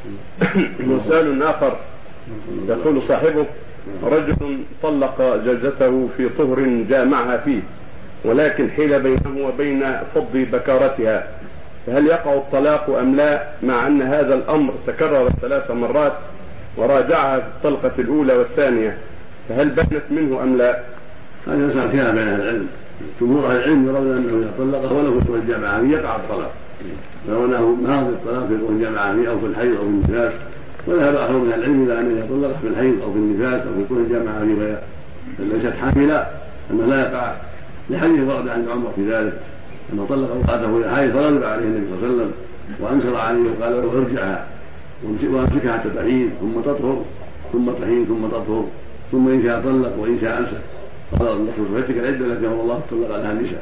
سؤال آخر يقول صاحبه: رجل طلق زوجته في طهر جامعها فيه، ولكن حيل بينه وبين فض بكارتها، فهل يقع الطلاق أم لا؟ مع أن هذا الأمر تكرر 3 مرات وراجعها في الطلقة الأولى والثانية، فهل بنت منه أم لا؟ هذا مسألة فيها بين أهل العلم. جمهور أهل العلم يرون أنه إذا طلقه ولو في طهر الجامعة فيه يقع الطلاق، لو أنه ما في الطلاق في طهر الجامعة فيه أو في الحيض أو في النفاس. وذهب آخر من العلم إلى أنه يطلق في الحيض أو في النفاس أو في طهر الجامعة فيه ليست حاملا أنه لا يقع، لحديث ورد عن عمر في ذلك أنه طلق امرأته إلى حائض فرد عليه النبي صلى الله عليه وسلم وأنكر عليه وقال له ارجعها وامسكها حتى تحيض ثم تطهر ثم تحيض ثم تطهر ثم إن شاء طلق وإن شاء أمسك. قال فتلك العدة التي أمر الله طلق لها النساء.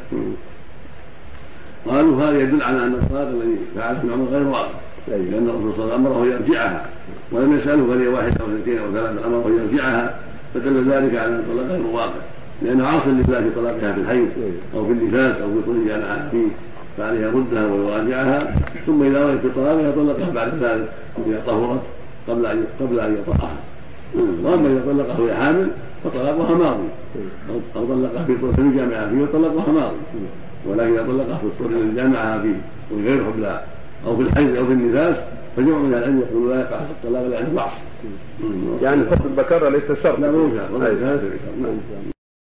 قالوا هذا يدل على أن الطلاق الذي فعله ابن عمر غير واقع، لأن الرسول صلى الله عليه وسلم أمره يرجعها ولم يسأله قضية 1 أو 2 أو 3، أمره يرجعها، فدل ذلك على أن الطلاق غير واقع، لأنه عاص لله في طلاقها في الحيض أو في النفاس أو في طهر الجامعة فيه، فعليه يردها ويراجعها، ثم إذا وجدت في طلاقها طلقها بعد ذلك إذا طهرت قبل أن يطأها. وأما إذا طلقها وهي حامل فطلاقها ماضي، أو طلقها في طهر الجامعة فيه وطلقها ماضي، ولكن إذا طلقها في طهر الجامعة فيه وغير حبلها أو في الحيض أو في النفاس فجمع من العلم يقول لا يقع الطلاق لأنه ضعف. يعني فض البكارة ليس شرط. لا مو شرط.